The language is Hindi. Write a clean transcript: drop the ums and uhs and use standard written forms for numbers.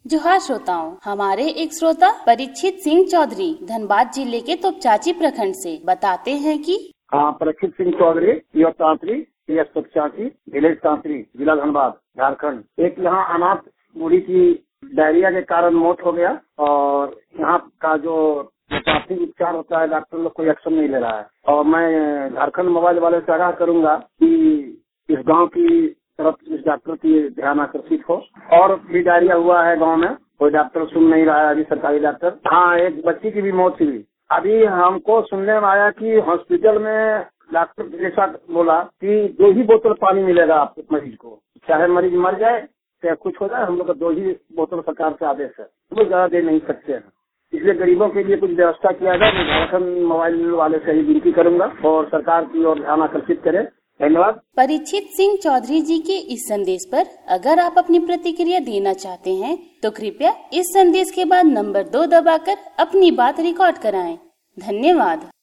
जोहार श्रोताओं, हमारे एक श्रोता परीक्षित सिंह चौधरी धनबाद जिले के तोपचांची प्रखंड से बताते हैं कि परीक्षित सिंह चौधरी विलेज तांत्री, जिला धनबाद, झारखंड। एक यहाँ अनाथ बूढ़ी की डायरिया के कारण मौत हो गया और यहाँ का जो प्राथमिक उपचार होता है डॉक्टर लोग कोई एक्शन नहीं ले रहा है। और मैं झारखंड मोबाइल वाले से आगाह करूंगा कि इस गांव की तरफ इस डॉक्टर की ध्यान आकर्षित हो। और भी डायरिया हुआ है गांव में, कोई डॉक्टर सुन नहीं रहा है अभी, सरकारी डॉक्टर। हाँ, एक बच्ची की भी मौत हुई। अभी हमको सुनने में आया कि हॉस्पिटल में डॉक्टर ऐसा बोला कि 2 ही बोतल पानी मिलेगा आपको मरीज को, चाहे मरीज मर जाए चाहे कुछ हो जाए, हम लोग का 2 ही बोतल सरकार से आदेश है, वो ज्यादा दे नहीं सकते हैं। इसलिए गरीबों के लिए कुछ व्यवस्था किया जाए। मैं झारखंड मोबाइल वाले से ही विनती करूंगा और सरकार की ओर ध्यान आकर्षित करें। धन्यवाद। परीक्षित सिंह चौधरी जी के इस संदेश पर अगर आप अपनी प्रतिक्रिया देना चाहते हैं तो कृपया इस संदेश के बाद नंबर 2 दबाकर अपनी बात रिकॉर्ड कराएं। धन्यवाद।